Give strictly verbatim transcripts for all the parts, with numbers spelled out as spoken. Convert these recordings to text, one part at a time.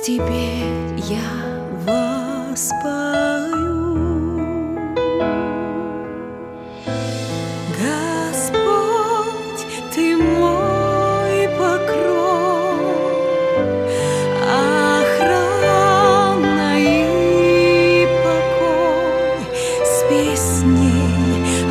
Тебе я воспою. Господь, Ты мой покров, охрана и покой, с песней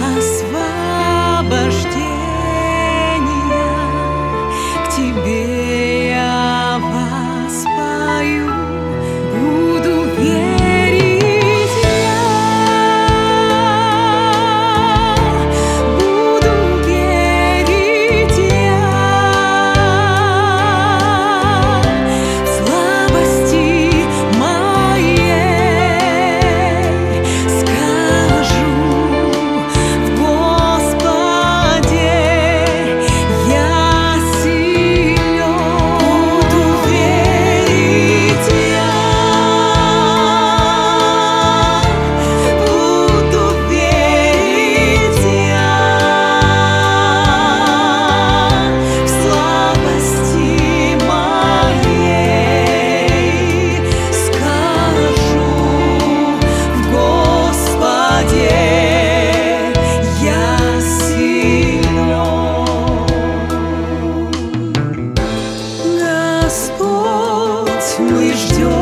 освобождения к Тебе я воспою. Буду верить я, буду верить я, в слабости моей скажу: в Господе я силен. Буду верить я, буду верить я, в слабости моей скажу: в Господе я силен. Господь, мы ждем